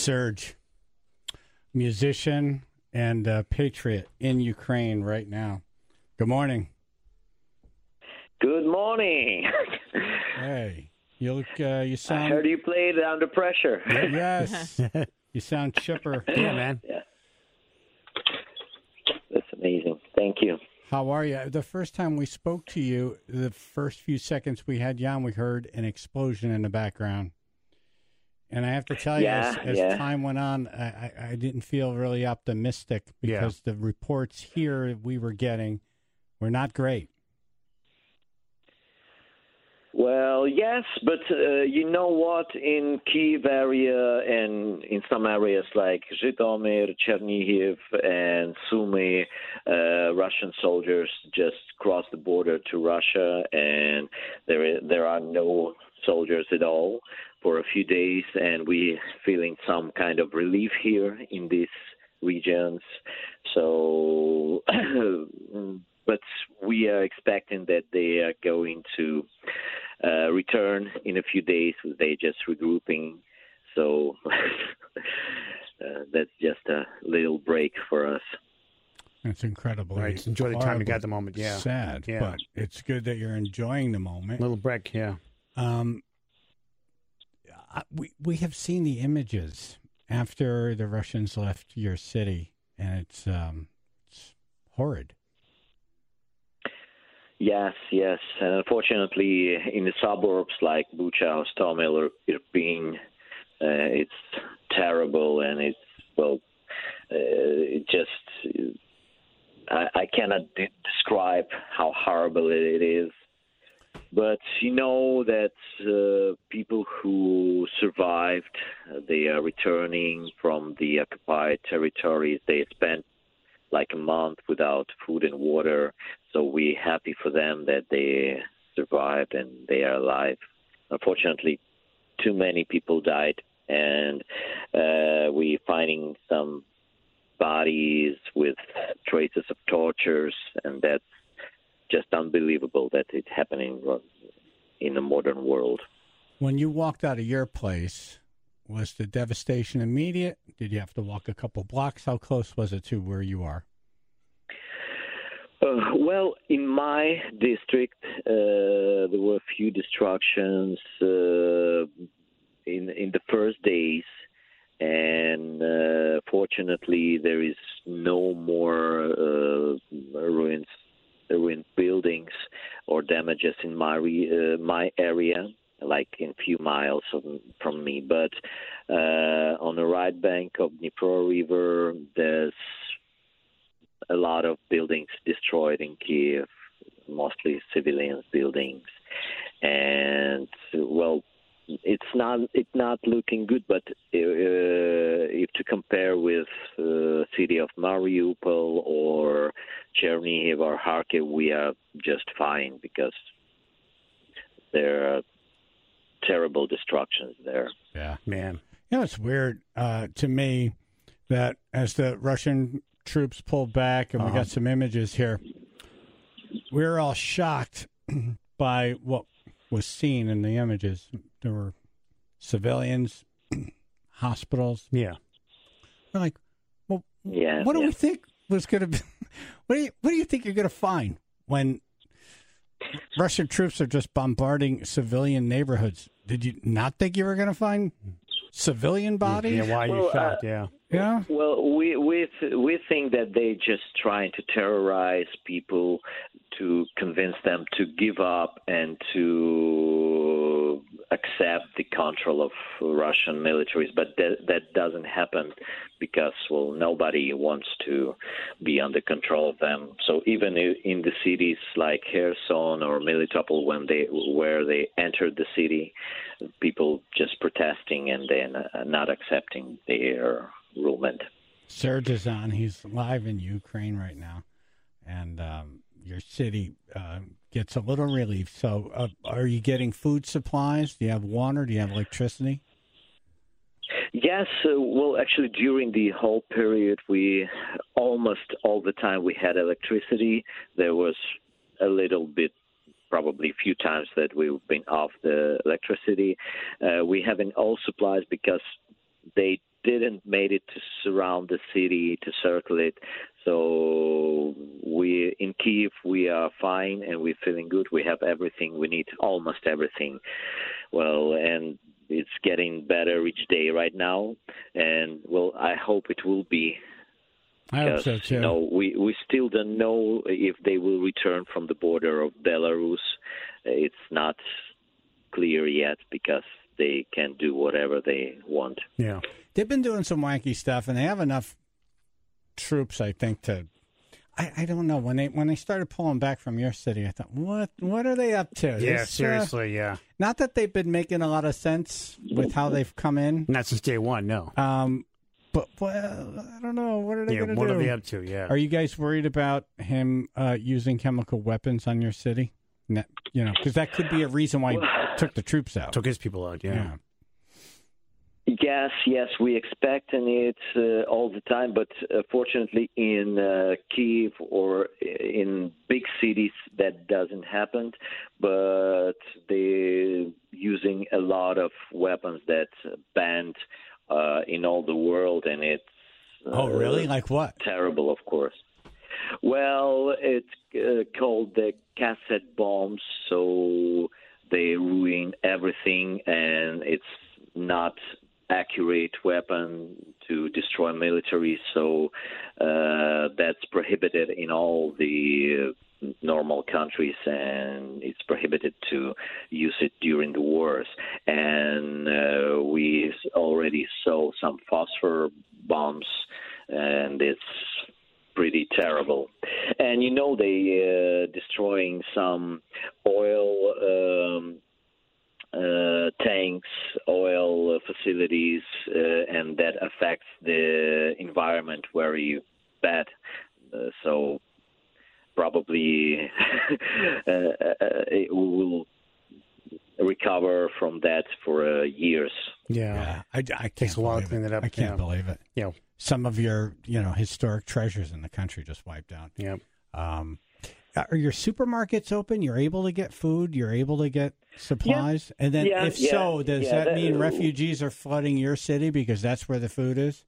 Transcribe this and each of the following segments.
Serge, musician and patriot in Ukraine right now. Good morning. Good morning. Hey, you look. You sound. I heard you played Under Pressure. Yes, you sound chipper. Yeah, man. Yeah. That's amazing. Thank you. How are you? The first time we spoke to you, the first few seconds we had you on, we heard an explosion in the background. And I have to tell you, as time went on, I didn't feel really optimistic because the reports here we were getting were not great. Well, yes, but you know what? In Kyiv area and in some areas like Zhytomyr, Chernihiv, and Sumy, Russian soldiers just crossed the border to Russia, and there are no soldiers at all for a few days, and we're feeling some kind of relief here in these regions. So, but we are expecting that they are going to return in a few days. They're just regrouping. So that's just a little break for us. It's incredible. Right. Enjoy the time you got at the moment. Yeah. Sad, but it's good that you're enjoying the moment. Little break, yeah. We have seen the images after the Russians left your city, and it's horrid. Yes. And unfortunately, in the suburbs like Bucha, Hostomel, Irpin, it's terrible, and it just I cannot describe how horrible it is. But you know that people who survived, they are returning from the occupied territories. They spent like a month without food and water. So we're happy for them that they survived and they are alive. Unfortunately, too many people died, and we're finding some bodies with traces of tortures, and that's just unbelievable that it's happening in the modern world. When you walked out of your place, was the devastation immediate? Did you have to walk a couple blocks? How close was it to where you are? Well, in my district, there were a few destructions in the first days, and fortunately, there is no more ruined buildings or damages in my area, like in a few miles from me. But on the right bank of Dnipro River, there's a lot of buildings destroyed in Kyiv, mostly civilian buildings. And, well, it's not looking good, but if to compare with city of Mariupol or Chernihiv or Kharkiv, we are just fine because there are terrible destructions there. Yeah, man. You know, it's weird to me that as the Russian troops pulled back, and we got some images here, we were all shocked by what was seen in the images. There were civilians, hospitals. Yeah. We're like, well, what do we think was going to be? What do you think you're going to find when Russian troops are just bombarding civilian neighborhoods? Did you not think you were going to find civilian bodies? Yeah, why are you shocked? Yeah. Yeah. Well, we think that they just trying to terrorize people to convince them to give up and to accept the control of Russian militaries, but that doesn't happen because, well, nobody wants to be under control of them. So even in the cities like Kherson or Melitopol, where they entered the city, people just protesting and then not accepting their rulement. Serge is on. He's live in Ukraine right now, and your city gets a little relief. So are you getting food supplies? Do you have water? Do you have electricity? Yes. Well, actually, during the whole period, we almost all the time we had electricity. There was a little bit, probably a few times that we've been off the electricity. We have all supplies because they did didn't made it to surround the city, to circle it. So we in Kiev, we are fine and we're feeling good. We have everything we need, almost everything. Well, and it's getting better each day right now. And, well, I hope it will be. I hope so, too. You know, we still don't know if they will return from the border of Belarus. It's not clear yet because they can do whatever they want. Yeah. They've been doing some wanky stuff, and they have enough troops, I think, to... I don't know. When they started pulling back from your city, I thought, what are they up to? Yeah, seriously, yeah. Not that they've been making a lot of sense with how they've come in. Not since day one, no. But, well, I don't know. What are they going to do? What are they up to, yeah. Are you guys worried about him using chemical weapons on your city? You know, because that could be a reason why he took the troops out. Took his people out, yeah. Yes, we expecting it all the time, but fortunately in Kiev or in big cities that doesn't happen, but they're using a lot of weapons that banned in all the world, and it's oh, really? Like what? Terrible, of course. Well, it's called the cassette bombs, so they ruin everything, and it's not accurate weapon to destroy military, so that's prohibited in all the normal countries, and it's prohibited to use it during the wars. And we already saw some phosphor bombs, and it's pretty terrible. And you know, they destroying some oil tanks, oil facilities, and that affects the environment very bad. So probably it will recover from that for years. Yeah. I can't takes a while to clean it up. I can't believe it. Yeah. Some of your, historic treasures in the country just wiped out. Yeah. Are your supermarkets open? You're able to get food? You're able to get supplies? Yeah. And then does that mean refugees are flooding your city because that's where the food is?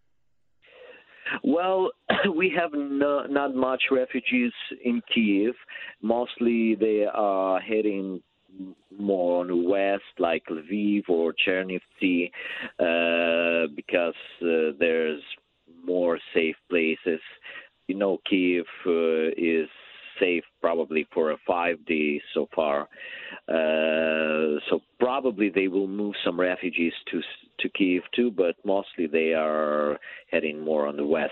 Well, we have not much refugees in Kiev. Mostly they are heading more on the west, like Lviv or Chernivtsi, because there's more safe places. You know, Kiev is safe probably for 5 days so far. So probably they will move some refugees to Kiev too, but mostly they are heading more on the west.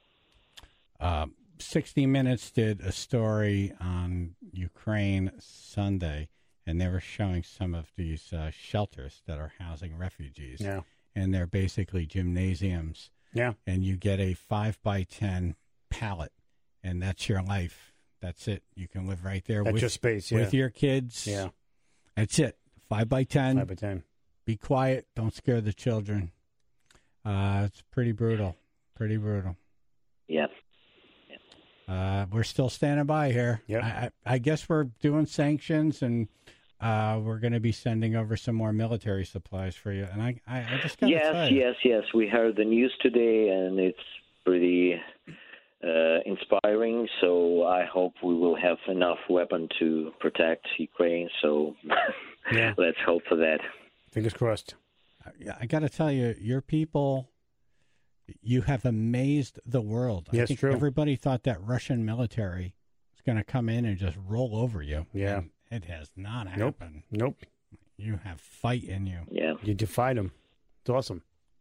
60 Minutes did a story on Ukraine Sunday, and they were showing some of these shelters that are housing refugees. Yeah. And they're basically gymnasiums. Yeah. And you get a 5x10 pallet, and that's your life. That's it. You can live right there with your space, yeah. With your kids. Yeah. That's it. 5x10. 5x10. Be quiet. Don't scare the children. It's pretty brutal. Pretty brutal. Yeah. We're still standing by here. Yep. I guess we're doing sanctions, and we're going to be sending over some more military supplies for you. And I just got to tell you. Yes. We heard the news today, and it's pretty inspiring. So I hope we will have enough weapon to protect Ukraine. So let's hope for that. Fingers crossed. I got to tell you, your people, you have amazed the world. Yes, I think true. Everybody thought that Russian military was going to come in and just roll over you. Yeah. And it has not happened. Nope. You have fight in you. Yeah. You defied them. It's awesome.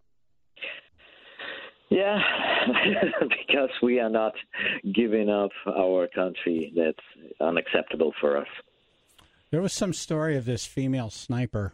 Yeah, because we are not giving up our country. That's unacceptable for us. There was some story of this female sniper.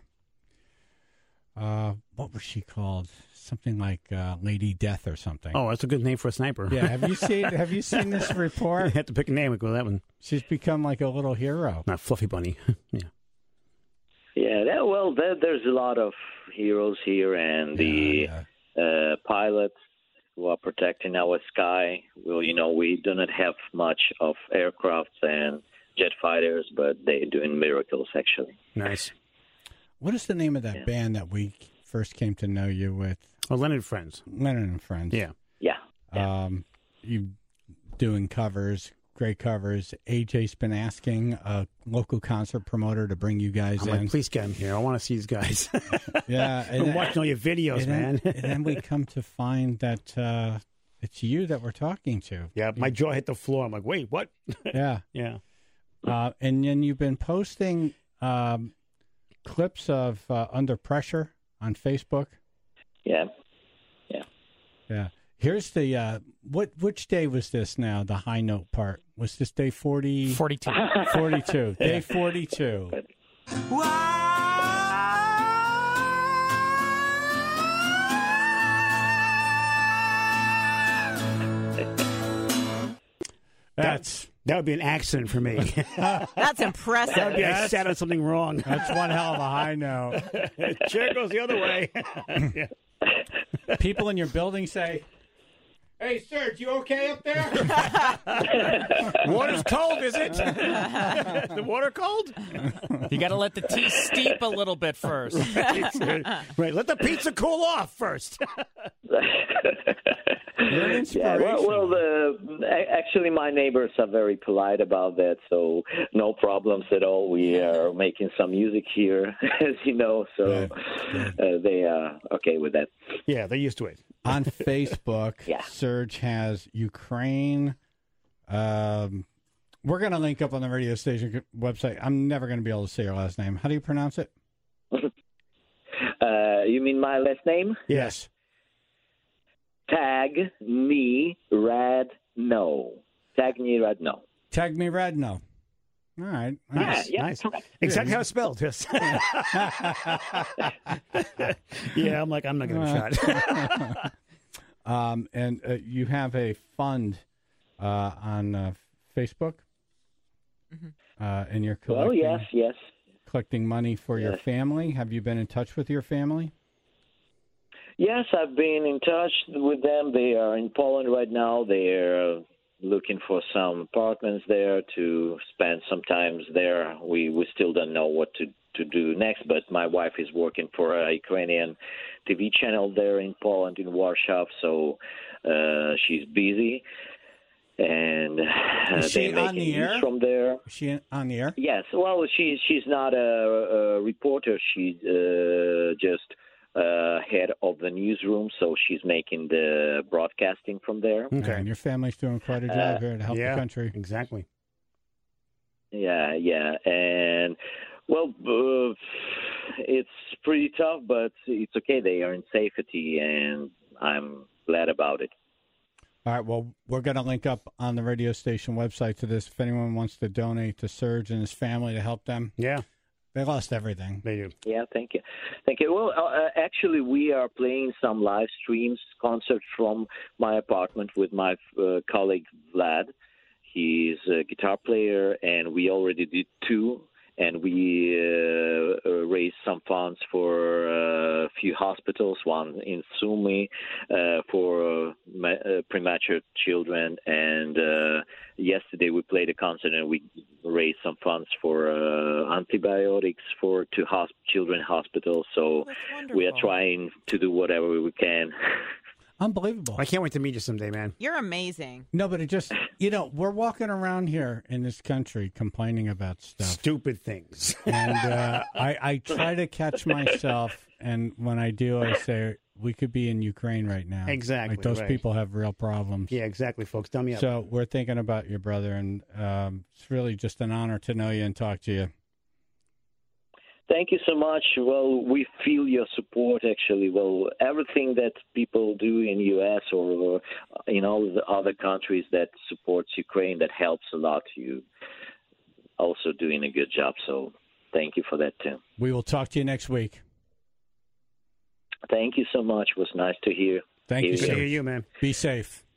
What was she called? Something like Lady Death or something. Oh, that's a good name for a sniper. Yeah, have you seen this report? You have to pick a name and go with that one. She's become like a little hero. Not Fluffy Bunny. Yeah. Yeah, there's a lot of heroes here, and the pilots who are protecting our sky. Well, we do not have much of aircrafts and jet fighters, but they're doing miracles, actually. Nice. What is the name of that band that we first came to know you with? Oh, Leonard Friends. Leonard and Friends. Yeah. Yeah. You doing covers, great covers. AJ's been asking a local concert promoter to bring you guys I'm in. like, please get him here. I want to see these guys. Yeah, I'm watching all your videos, man. And then we come to find that it's you that we're talking to. Yeah, my jaw hit the floor. I'm like, wait, what? Yeah. Yeah. And then you've been posting clips of Under Pressure on Facebook. Yeah. Yeah. Here's the which day was this now, the high note part? Was this day 40? 42. 42. Day 42. That would be an accident for me. That's impressive. That would be I sat on something wrong. That's one hell of a high note. Chair goes the other way. Yeah. People in your building say, "Hey, Serge, you okay up there?" Water's cold, is it? The water cold? You got to let the tea steep a little bit first. Right, let the pizza cool off first. You're an Yeah, inspiration. actually, my neighbors are very polite about that, so no problems at all. We are making some music here, as you know, so they are okay with that. Yeah, they're used to it. On Facebook, Yeah. Serge has Ukraine. We're going to link up on the radio station website. I'm never going to be able to say your last name. How do you pronounce it? You mean my last name? Yes. Tag me rad no. Tag me rad no. Tag me Radno. All right. Nice. Yeah, Nice. correct. Exactly how it's spelled. Yes. Yeah, I'm like, I'm not going to shot. And you have a fund on Facebook, and you're collecting, Well, yes. collecting money for your family. Have you been in touch with your family? Yes, I've been in touch with them. They are in Poland right now. They're looking for some apartments there to spend some time there. We still don't know what to do next, but my wife is working for a Ukrainian TV channel there in Poland, in Warsaw, so she's busy. And Is she they on make the air? news from there. Is she on the air? Yes, well, she's not a reporter. She's just head of the newsroom, so she's making the broadcasting from there. Okay. And your family's doing quite a job here to help the country. Exactly. Yeah, and well, it's pretty tough, but it's okay. They are in safety, and I'm glad about it. All right, well, we're going to link up on the radio station website to this. If anyone wants to donate to Serge and his family to help them, Yeah, they lost everything. they do. Yeah, thank you. Well, actually, we are playing some live streams, concerts from my apartment with my colleague Vlad. He's a guitar player, and we already did 2. And we raised some funds for a few hospitals, one in Sumy for premature children. And yesterday we played a concert and we raised some funds for antibiotics for 2 children hospitals. So we are trying to do whatever we can. Unbelievable. I can't wait to meet you someday, man. You're amazing. No, but it just, we're walking around here in this country complaining about stuff. Stupid things. And I try to catch myself, and when I do, I say, we could be in Ukraine right now. Exactly, Like those right. people have real problems. Yeah, exactly, folks. Tell me up. So we're thinking about your brother, and it's really just an honor to know you and talk to you. Thank you so much. Well, we feel your support, actually. Well, everything that people do in U.S. or in all the other countries that supports Ukraine, that helps a lot. You also doing a good job, so thank you for that, too. We will talk to you next week. Thank you so much. It was nice to hear. Thank you, Good to sir. hear you, man. Be safe.